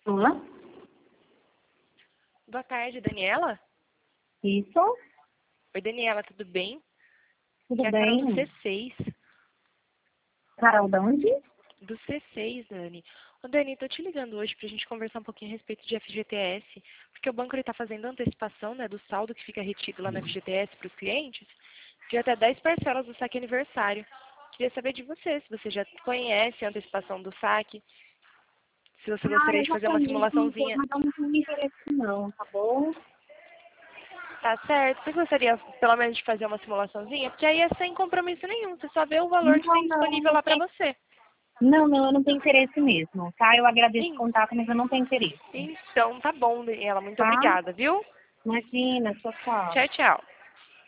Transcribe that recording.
Olá? Boa tarde, Daniela. Isso? Oi, Daniela, tudo bem? Tudo Aqui é a Carol do bem? C6. Carol, da onde? Do C6, Dani. Ô, Dani, tô te ligando hoje pra gente conversar um pouquinho a respeito de FGTS, porque o banco ele tá fazendo antecipação, né, do saldo que fica retido lá na FGTS para os clientes, de até 10 parcelas do saque aniversário. Queria saber de você, se você já conhece a antecipação do saque, se você gostaria de fazer uma Exatamente. Não tô, simulaçãozinha. mas eu não tenho interesse não, tá bom? Tá certo? Você gostaria, pelo menos, de fazer uma simulaçãozinha? Porque aí é sem compromisso nenhum, você só vê o valor que Não, tem não, disponível não lá pra tem. você. Não, não, eu não tenho interesse mesmo, tá? Eu agradeço o En- contato, mas eu não tenho interesse, Então, tá bom, Daniela. Muito tá? obrigada, viu? Imagina, tchau, tchau. Tchau, tchau.